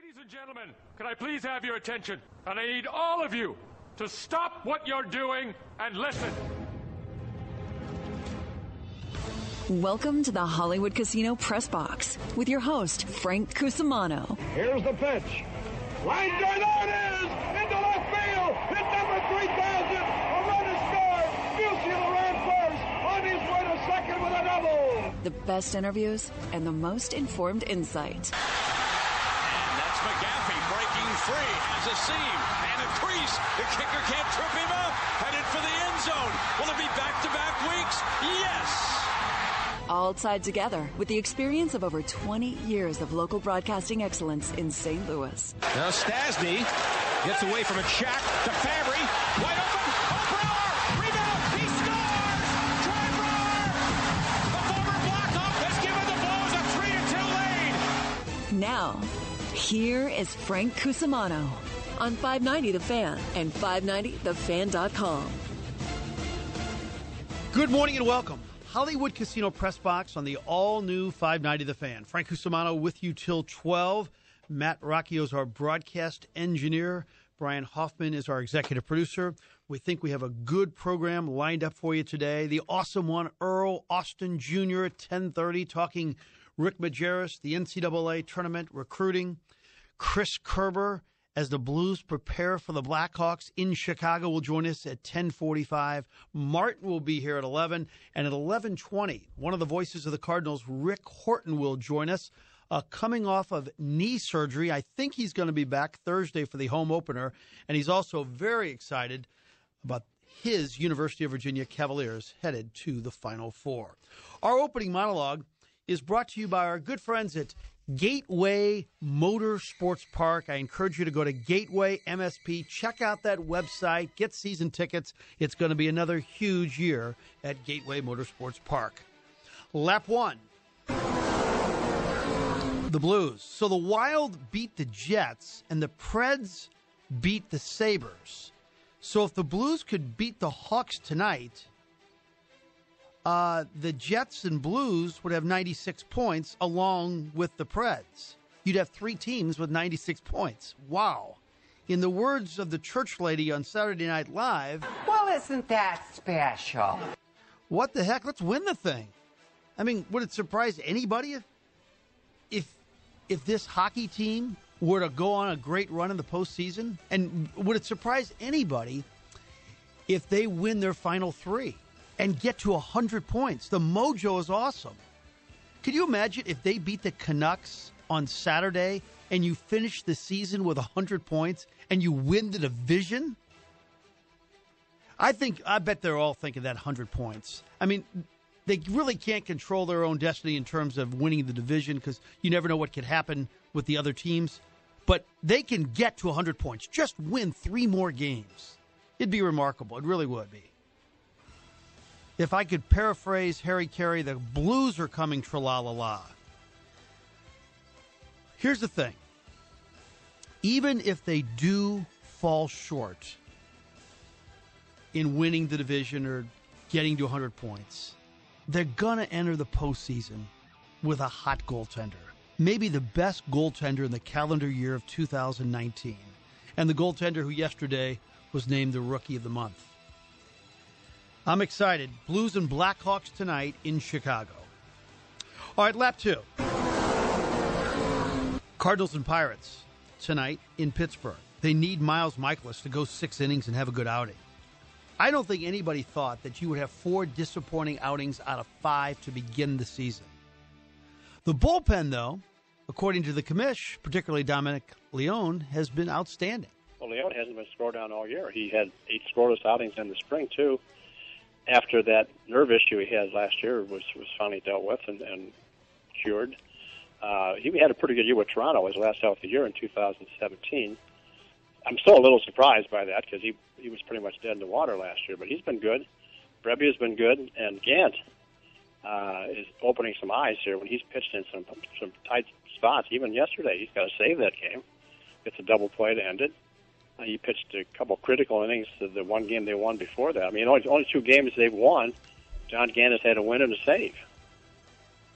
Ladies and gentlemen, can I please have your attention? And I need all of you to stop what you're doing and listen. Welcome to the Hollywood Casino Press Box with your host, Frank Cusimano. Here's the pitch. Line drive, there it is! Into left field! Hit number 3,000! A run is scored! Musial ran first! On his way to second with a double! The best interviews and the most informed insight. And that's McGaffey breaking free, has a seam and a crease. The kicker can't trip him up. Headed for the end zone. Will it be back-to-back weeks? Yes! All tied together with the experience of over 20 years of local broadcasting excellence in St. Louis. Now Stasny gets away from a check to Fabry. Wide open. Oh, Brewer! Rebound! He scores! Troy Brewer! The former Blackhawk has given the Blues a 3-2 lead. Now, here is Frank Cusimano on 590 The Fan and 590thefan.com. Good morning and welcome. Hollywood Casino Press Box on the all-new 590 The Fan. Frank Cusimano with you till 12. Matt Rocchio is our broadcast engineer. Brian Hoffman is our executive producer. We think we have a good program lined up for you today. The awesome one, Earl Austin Jr. at 10:30, talking Rick Majerus, the NCAA tournament, recruiting. Chris Kerber, as the Blues prepare for the Blackhawks in Chicago, will join us at 10:45. Martin will be here at 11. And at 11:20, one of the voices of the Cardinals, Rick Horton, will join us. Coming off of knee surgery. I think he's going to be back Thursday for the home opener. And he's also very excited about his University of Virginia Cavaliers headed to the Final Four. Our opening monologue is brought to you by our good friends at Gateway Motor Sports Park. I encourage you to go to Gateway MSP. Check out that website. Get season tickets. It's going to be another huge year at Gateway Motorsports Park. Lap one. The Blues. So the Wild beat the Jets and the Preds beat the Sabres. So if the Blues could beat the Hawks tonight, the Jets and Blues would have 96 points along with the Preds. You'd have three teams with 96 points. Wow. In the words of the church lady on Saturday Night Live, well, isn't that special? What the heck? Let's win the thing. I mean, would it surprise anybody if this hockey team were to go on a great run in the postseason? And would it surprise anybody if they win their final three and get to 100 points? The mojo is awesome. Could you imagine if they beat the Canucks on Saturday and you finish the season with 100 points and you win the division? I bet they're all thinking that 100 points. I mean, they really can't control their own destiny in terms of winning the division because you never know what could happen with the other teams. But they can get to 100 points. Just win 3 more games. It'd be remarkable. It really would be. If I could paraphrase Harry Carey, the Blues are coming tra-la-la-la. Here's the thing. Even if they do fall short in winning the division or getting to 100 points, they're going to enter the postseason with a hot goaltender. Maybe the best goaltender in the calendar year of 2019. And the goaltender who yesterday was named the Rookie of the Month. I'm excited. Blues and Blackhawks tonight in Chicago. All right, lap two. Cardinals and Pirates tonight in Pittsburgh. They need Miles Michaelis to go 6 innings and have a good outing. I don't think anybody thought that you would have 4 disappointing outings out of 5 to begin the season. The bullpen, though, according to the commish, particularly Dominic Leone, has been outstanding. Well, Leone hasn't been scored down all year. He had 8 scoreless outings in the spring, too, after that nerve issue he had last year was finally dealt with and cured. He had a pretty good year with Toronto his last half of the year in 2017. I'm still a little surprised by that because he was pretty much dead in the water last year, but he's been good. Brebbia has been good, and Gant is opening some eyes here when he's pitched in some tight spots. Even yesterday, he's got to save that game. It's a double play to end it. He pitched a couple critical innings to the one game they won before that. I mean, only 2 games they've won, John Gant has had a win and a save.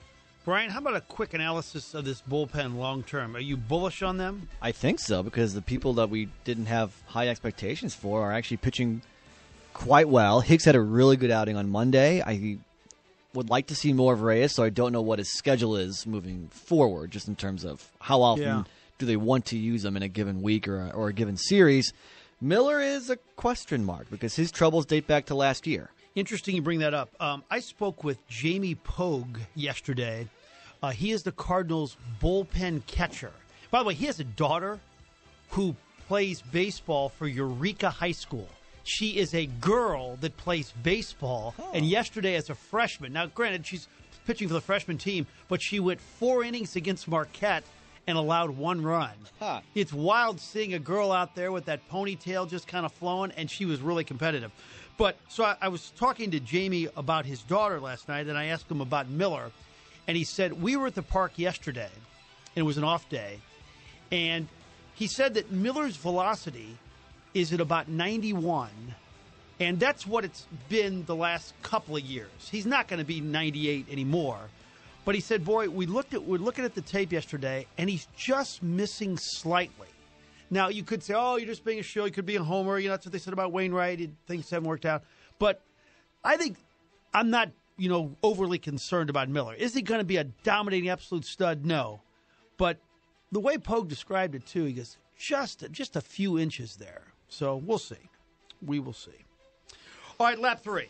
Brian, how about a quick analysis of this bullpen long term? Are you bullish on them? I think so, because the people that we didn't have high expectations for are actually pitching quite well. Hicks had a really good outing on Monday. I would like to see more of Reyes, so I don't know what his schedule is moving forward, just in terms of how often do they want to use him in a given week or a given series. Miller is a question mark because his troubles date back to last year. Interesting you bring that up. I spoke with Jamie Pogue yesterday. He is the Cardinals' bullpen catcher. By the way, he has a daughter who plays baseball for Eureka High School. She is a girl that plays baseball, and yesterday as a freshman, now granted she's pitching for the freshman team, but she went 4 innings against Marquette and allowed 1 run. It's wild seeing a girl out there with that ponytail just kind of flowing, and she was really competitive. But so I was talking to Jamie about his daughter last night, and I asked him about Miller, and he said, we were at the park yesterday, and it was an off day, and he said that Miller's velocity is at about 91, and that's what it's been the last couple of years. He's not going to be 98 anymore. But he said, boy, we're looking at the tape yesterday, and he's just missing slightly. Now, you could say, oh, you're just being a shill. You could be a homer. You know, that's what they said about Wainwright. Things haven't worked out. But I think I'm not, overly concerned about Miller. Is he going to be a dominating absolute stud? No. But the way Pogue described it, too, he goes, just a few inches there. So we'll see. We will see. All right, lap 3.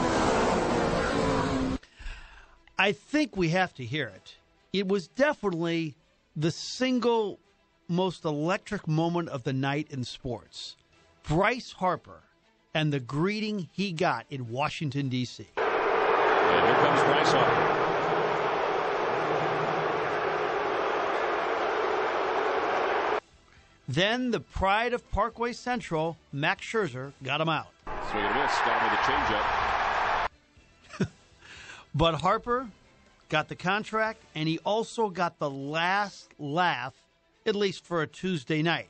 I think we have to hear it. It was definitely the single most electric moment of the night in sports. Bryce Harper and the greeting he got in Washington, D.C. And here comes Bryce Harper. Then the pride of Parkway Central, Max Scherzer, got him out. Swing and a miss. Got him with a changeup. But Harper got the contract, and he also got the last laugh, at least for a Tuesday night.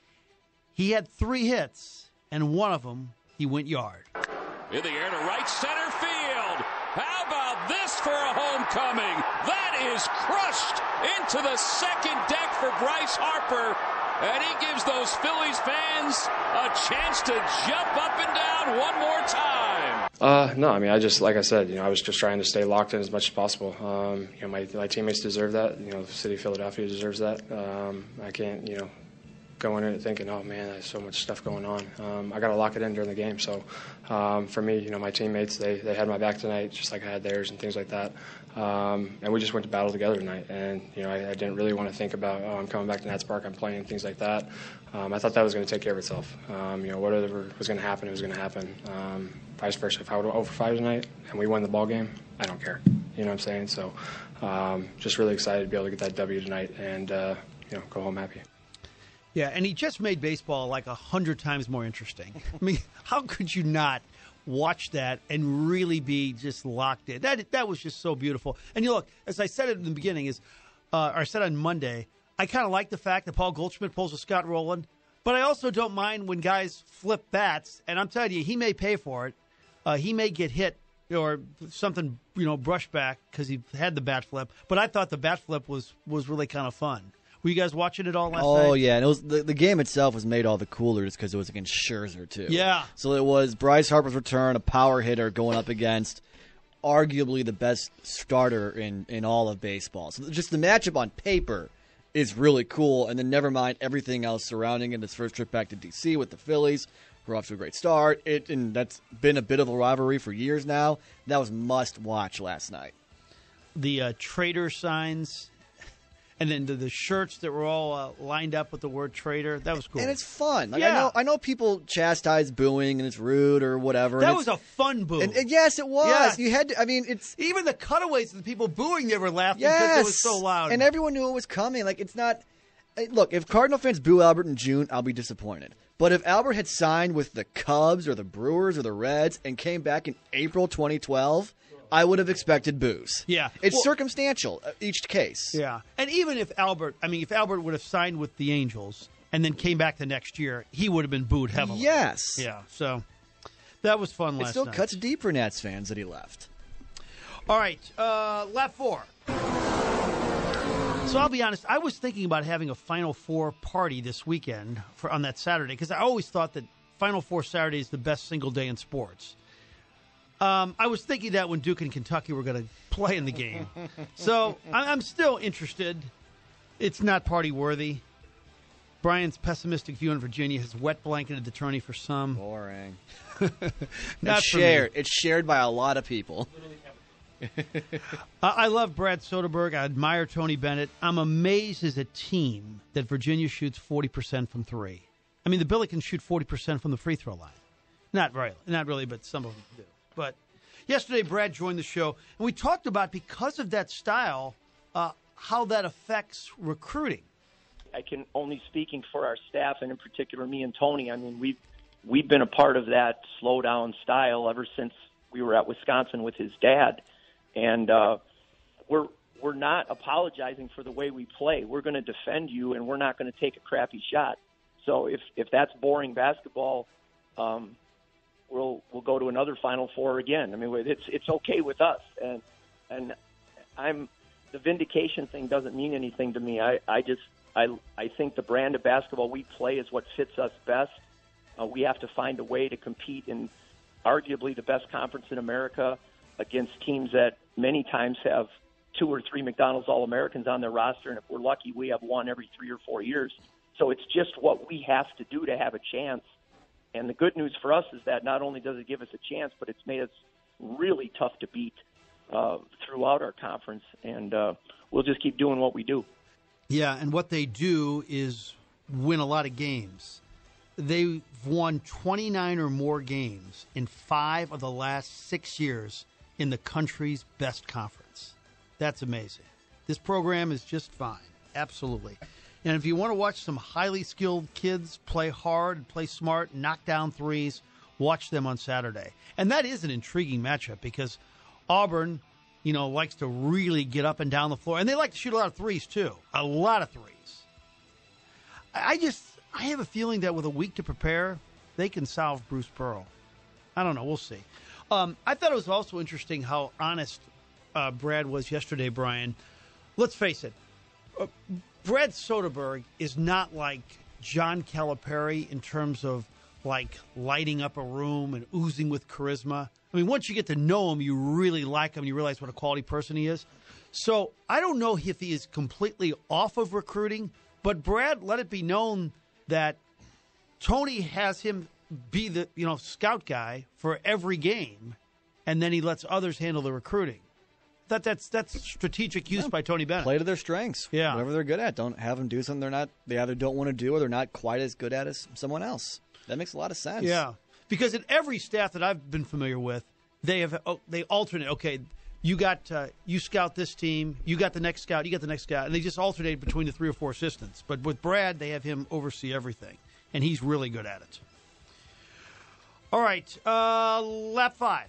He had 3 hits, and one of them, he went yard. In the air to right center field. How about this for a homecoming? That is crushed into the second deck for Bryce Harper. And he gives those Phillies fans a chance to jump up and down one more time. No, I mean, like I said, I was just trying to stay locked in as much as possible. My teammates deserve that. The city of Philadelphia deserves that. I can't, go in it thinking, oh man, there's so much stuff going on. I got to lock it in during the game. So for me, my teammates, they had my back tonight, just like I had theirs and things like that. And we just went to battle together tonight. And, I didn't really want to think about, I'm coming back to Nats Park, I'm playing, things like that. I thought that was going to take care of itself. Whatever was going to happen, it was going to happen. Vice versa. If I would have over 5 tonight and we won the ball game, I don't care. You know what I'm saying? So just really excited to be able to get that W tonight and, go home happy. Yeah, and he just made baseball like 100 times more interesting. I mean, how could you not watch that and really be just locked in? That was just so beautiful. And look, as I said in the beginning, or I said on Monday, I kind of like the fact that Paul Goldschmidt pulls a Scott Rowland, but I also don't mind when guys flip bats. And I'm telling you, he may pay for it. He may get hit or something, brushed back because he had the bat flip. But I thought the bat flip was really kind of fun. Were you guys watching it all last night? Oh, yeah. And it was the game itself was made all the cooler just because it was against Scherzer, too. Yeah. So it was Bryce Harper's return, a power hitter going up against arguably the best starter in all of baseball. So just the matchup on paper is really cool. And then never mind everything else surrounding it. His first trip back to D.C. with the Phillies. We're off to a great start. And that's been a bit of a rivalry for years now. That was must-watch last night. The Trader signs. And then the shirts that were all lined up with the word traitor. That was cool. And it's fun. Like, yeah. I know people chastise booing and it's rude or whatever. That was a fun boo. And yes, it was. Yeah. You had to, it's... Even the cutaways of the people booing, they were laughing because it was so loud. And everyone knew it was coming. Like, it's not... Look, if Cardinal fans boo Albert in June, I'll be disappointed. But if Albert had signed with the Cubs or the Brewers or the Reds and came back in April 2012... I would have expected boos. Yeah. It's circumstantial, each case. Yeah. And even if Albert would have signed with the Angels and then came back the next year, he would have been booed heavily. Yes. Yeah. So that was fun last night. It still cuts deep for Nats fans that he left. All right. Lap 4. So I'll be honest, I was thinking about having a Final Four party this weekend on that Saturday because I always thought that Final Four Saturday is the best single day in sports. I was thinking that when Duke and Kentucky were going to play in the game. So I'm still interested. It's not party worthy. Brian's pessimistic view in Virginia has wet blanketed the tourney for some. Boring. Not it's shared. It's shared by a lot of people. I love Brad Soderberg. I admire Tony Bennett. I'm amazed as a team that Virginia shoots 40% from three. I mean, the Billikens shoot 40% from the free throw line. Not really, but some of them do. But yesterday, Brad joined the show, and we talked about, because of that style, how that affects recruiting. I can only speaking for our staff, and in particular me and Tony. I mean, we've been a part of that slow down style ever since we were at Wisconsin with his dad, and we're not apologizing for the way we play. We're going to defend you, and we're not going to take a crappy shot. So if that's boring basketball, we'll go to another Final Four again. I mean, it's okay with us, and the vindication thing doesn't mean anything to me. I think the brand of basketball we play is what fits us best. We have to find a way to compete in arguably the best conference in America against teams that many times have 2 or 3 McDonald's All-Americans on their roster, and if we're lucky, we have one every 3 or 4 years. So it's just what we have to do to have a chance. And the good news for us is that not only does it give us a chance, but it's made us really tough to beat throughout our conference, and we'll just keep doing what we do. Yeah, and what they do is win a lot of games. They've won 29 or more games in 5 of the last 6 years in the country's best conference. That's amazing. This program is just fine. Absolutely. And if you want to watch some highly skilled kids play hard, play smart, knock down threes, watch them on Saturday. And that is an intriguing matchup because Auburn, likes to really get up and down the floor. And they like to shoot a lot of threes, too. A lot of threes. I have a feeling that with a week to prepare, they can solve Bruce Pearl. I don't know. We'll see. I thought it was also interesting how honest Brad was yesterday, Brian. Let's face it. Brad Soderberg is not like John Calipari in terms of lighting up a room and oozing with charisma. I mean, once you get to know him, you really like him. You realize what a quality person he is. So I don't know if he is completely off of recruiting, but Brad let it be known that Tony has him be the scout guy for every game, and then he lets others handle the recruiting. That's strategic use by Tony Bennett. Play to their strengths. Yeah. Whatever they're good at. Don't have them do something they either don't want to do or they're not quite as good at as someone else. That makes a lot of sense. Yeah. Because in every staff that I've been familiar with, they alternate. Okay, you scout this team, you got the next scout, and they just alternate between the 3 or 4 assistants. But with Brad, they have him oversee everything, and he's really good at it. All right, lap 5.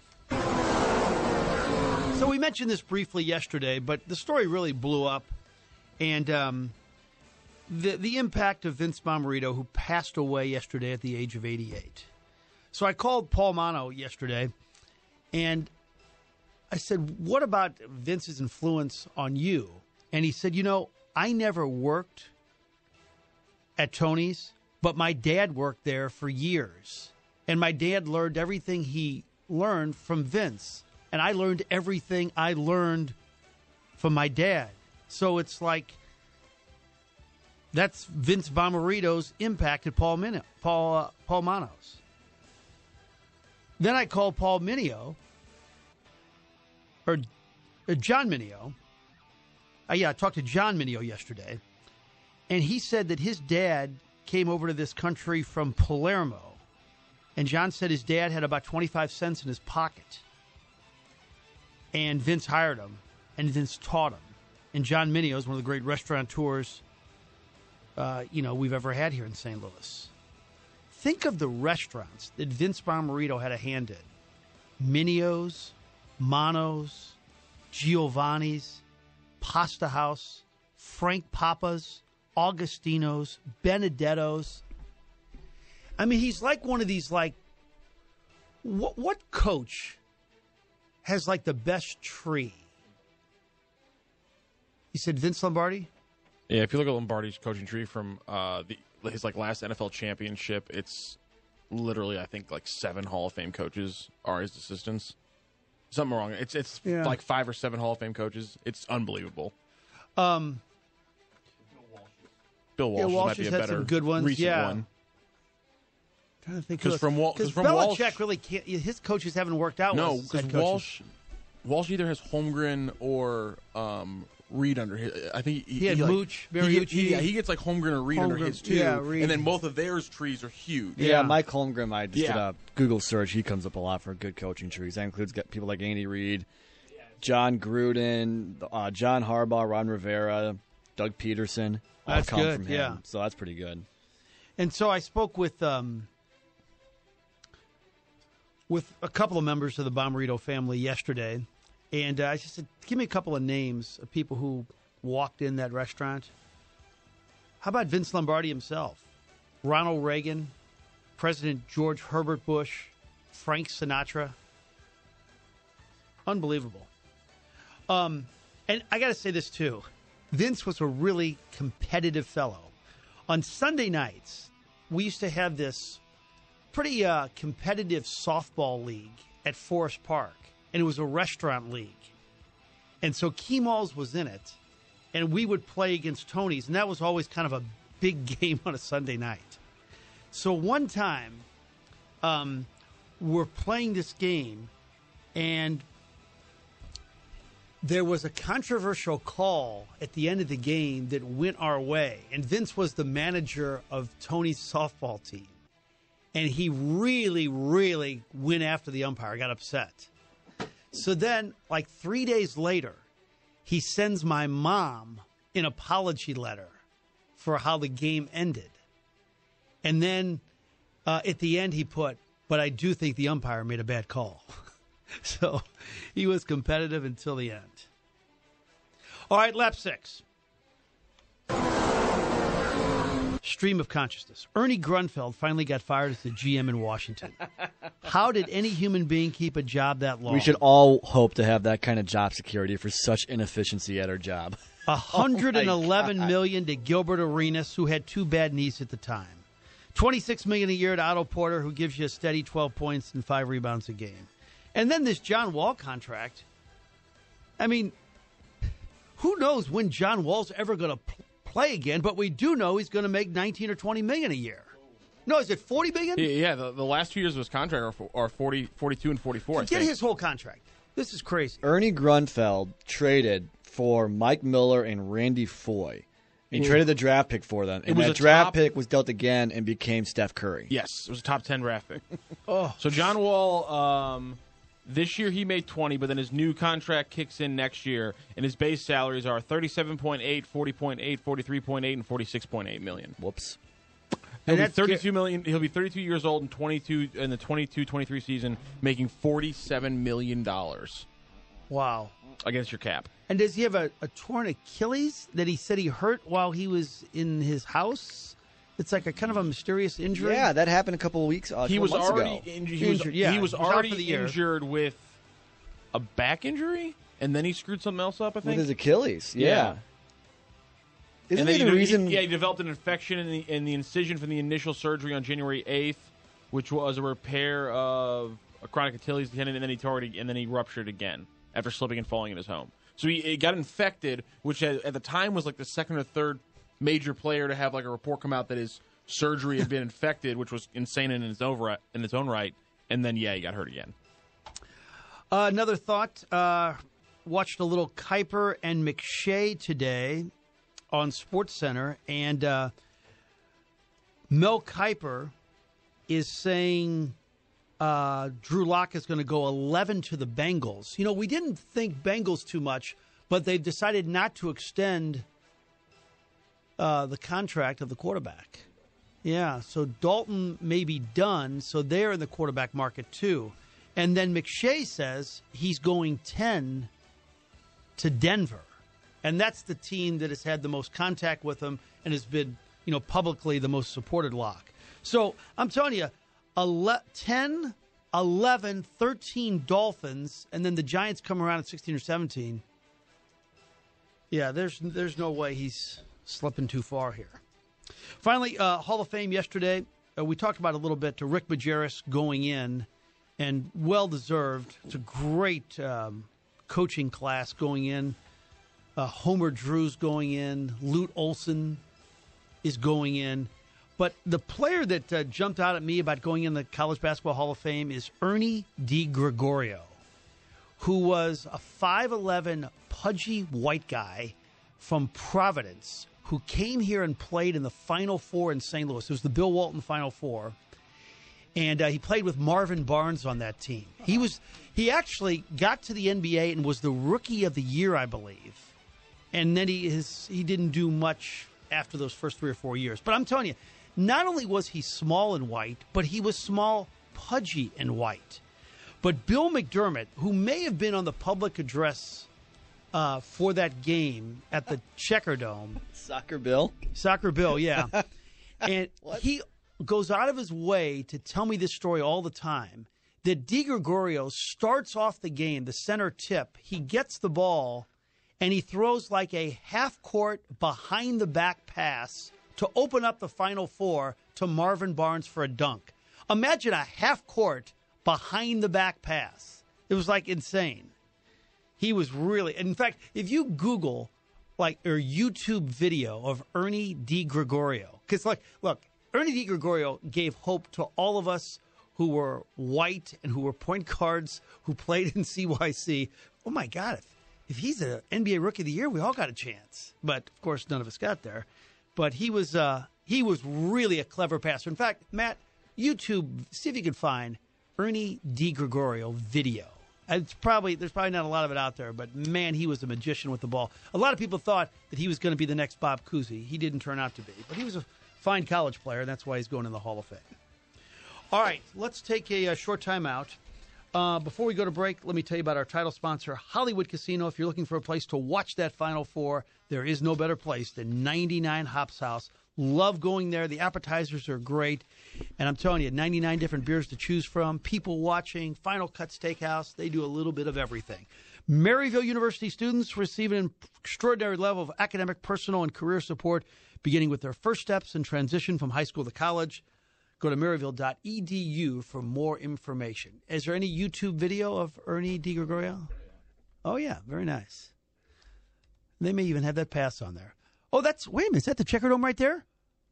So we mentioned this briefly yesterday, but the story really blew up, and the impact of Vince Bomarito, who passed away yesterday at the age of 88. So I called Paul Mano yesterday, and I said, what about Vince's influence on you? And he said, I never worked at Tony's, but my dad worked there for years. And my dad learned everything he learned from Vince. And I learned everything I learned from my dad. So it's like that's Vince Bomarito's impact at Paul Mano's. Then I called Paul Minio, or John Minio. I talked to John Minio yesterday, and he said that his dad came over to this country from Palermo, and John said his dad had about 25 cents in his pocket, and Vince hired him, and Vince taught him. And John Minio is one of the great restaurateurs, we've ever had here in St. Louis. Think of the restaurants that Vince Bomarito had a hand in. Minio's, Mano's, Giovanni's, Pasta House, Frank Papa's, Augustino's, Benedetto's. I mean, he's like one of these, what coach has, the best tree? He said, Vince Lombardi? Yeah, if you look at Lombardi's coaching tree from his last NFL championship, it's literally, I think, 7 Hall of Fame coaches are his assistants. Something wrong. It's 5 or 7 Hall of Fame coaches. It's unbelievable. Bill Walsh might be a better some good ones. recent one. I'm trying to think because Belichick Walsh really can't. His coaches haven't worked out. No, because Walsh either has Holmgren or Reed under his. I think he had Mooch, Mariucci. He gets Holmgren or Reed under his too. Yeah, Reed. And then both of theirs trees are huge. Yeah, Mike Holmgren. I just did a Google search. He comes up a lot for good coaching trees. That includes people like Andy Reid, John Gruden, John Harbaugh, Ron Rivera, Doug Peterson. That's all come good. from him. So that's pretty good. And so I spoke with a couple of members of the Bomarito family yesterday, and I just said, give me a couple of names of people who walked in that restaurant. How about Vince Lombardi himself? Ronald Reagan, President George Herbert Bush, Frank Sinatra. Unbelievable. And I got to say this, too. Vince was a really competitive fellow. On Sunday nights, we used to have this pretty competitive softball league at Forest Park, and it was a restaurant league. And so Kemal's was in it, and we would play against Tony's, and that was always kind of a big game on a Sunday night. So one time, we're playing this game, and there was a controversial call at the end of the game that went our way, and Vince was the manager of Tony's softball team. And he really, really went after the umpire, got upset. So then, 3 days later, he sends my mom an apology letter for how the game ended. And then at the end he put, but I do think the umpire made a bad call. So he was competitive until the end. All right, lap 6. Stream of consciousness. Ernie Grunfeld finally got fired as the GM in Washington. How did any human being keep a job that long? We should all hope to have that kind of job security for such inefficiency at our job. $111 million to Gilbert Arenas, who had 2 bad knees at the time. $26 million a year to Otto Porter, who gives you a steady 12 points and 5 rebounds a game. And then this John Wall contract. I mean, who knows when John Wall's ever going to play again, but we do know he's going to make $19 or $20 million a year. No, is it $40 million? Yeah, the last 2 years of his contract are 42 and 44. Get his whole contract. This is crazy. Ernie Grunfeld traded for Mike Miller and Randy Foye. He traded the draft pick for them. And that draft pick was dealt again and became Steph Curry. Yes, it was a top 10 draft pick. So John Wall, this year he made 20, but then his new contract kicks in next year, and his base salaries are 37.8, 40.8, 43.8, and 46.8 million. Whoops. He'll be 32 million. He'll be 32 years old in the 22-23 season, making $47 million. Wow. Against your cap. And does he have a torn Achilles that he said he hurt while he was in his house? It's like a kind of a mysterious injury. Yeah, that happened a couple of weeks ago. He was already injured. He was already injured with a back injury, and then he screwed something else up, I think. With his Achilles, yeah. Isn't there the reason? He developed an infection in the incision from the initial surgery on January 8th, which was a repair of a chronic Achilles tendon, and then he tore it, and then he ruptured again after slipping and falling in his home. So he got infected, which at the time was like the second or third major player to have like a report come out that his surgery had been infected, which was insane in its own right. And then, he got hurt again. Another thought, watched a little Kuiper and McShay today on SportsCenter, and Mel Kiper is saying Drew Lock is going to go 11 to the Bengals. You know, we didn't think Bengals too much, but they've decided not to extend the contract of the quarterback. Yeah, so Dalton may be done, so they're in the quarterback market too. And then McShay says he's going 10 to Denver. And that's the team that has had the most contact with him and has been, publicly the most supported Lock. So I'm telling you, 10, 11, 13 Dolphins, and then the Giants come around at 16 or 17. Yeah, there's no way he's slipping too far here. Finally, Hall of Fame yesterday. We talked about it a little bit to Rick Majerus going in, and well-deserved. It's a great coaching class going in. Homer Drew's going in. Lute Olson is going in. But the player that jumped out at me about going in the College Basketball Hall of Fame is Ernie DiGregorio, who was a 5'11", pudgy white guy from Providence who came here and played in the Final Four in St. Louis. It was the Bill Walton Final Four. And he played with Marvin Barnes on that team. He actually got to the NBA and was the Rookie of the Year, I believe. And then he didn't do much after those first 3 or 4 years. But I'm telling you, not only was he small and white, but he was small, pudgy, and white. But Bill McDermott, who may have been on the public address for that game at the Checker Dome. Soccer Bill, yeah. And he goes out of his way to tell me this story all the time, that DiGregorio starts off the game, the center tip. He gets the ball, and he throws like a half-court behind-the-back pass to open up the Final Four to Marvin Barnes for a dunk. Imagine a half-court behind-the-back pass. It was, like, insane. He was really – in fact, if you Google, like, or YouTube video of Ernie DiGregorio – because, look, Ernie DiGregorio gave hope to all of us who were white and who were point guards who played in CYC. Oh, my God, if he's an NBA Rookie of the Year, we all got a chance. But, of course, none of us got there. But he was really a clever passer. In fact, Matt, YouTube, see if you can find Ernie DiGregorio video. There's probably not a lot of it out there, but, man, he was a magician with the ball. A lot of people thought that he was going to be the next Bob Cousy. He didn't turn out to be. But he was a fine college player, and that's why he's going in the Hall of Fame. All right, let's take a short time out. Before we go to break, let me tell you about our title sponsor, Hollywood Casino. If you're looking for a place to watch that Final Four, there is no better place than 99 Hops House. Love going there. The appetizers are great. And I'm telling you, 99 different beers to choose from, people watching, Final Cut Steakhouse. They do a little bit of everything. Maryville University students receive an extraordinary level of academic, personal, and career support, beginning with their first steps in transition from high school to college. Go to maryville.edu for more information. Is there any YouTube video of Ernie DiGregorio? Oh, yeah, very nice. They may even have that pass on there. Oh, wait a minute, is that the Checker Dome right there?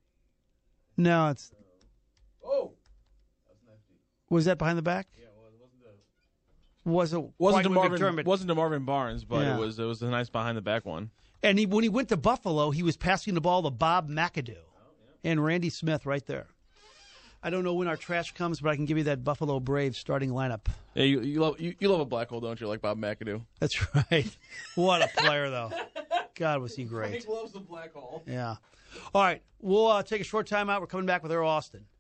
No, it's... Oh! Was that behind the back? Yeah, well, it wasn't to Marvin Barnes, but yeah. it was a nice behind the back one. And when he went to Buffalo, he was passing the ball to Bob McAdoo and Randy Smith right there. I don't know when our trash comes, but I can give you that Buffalo Braves starting lineup. Yeah, you love a black hole, don't you, like Bob McAdoo? That's right. What a player, though. God, was he great. Frank loves the black hole. Yeah. All right, we'll take a short time out. We're coming back with Earl Austin.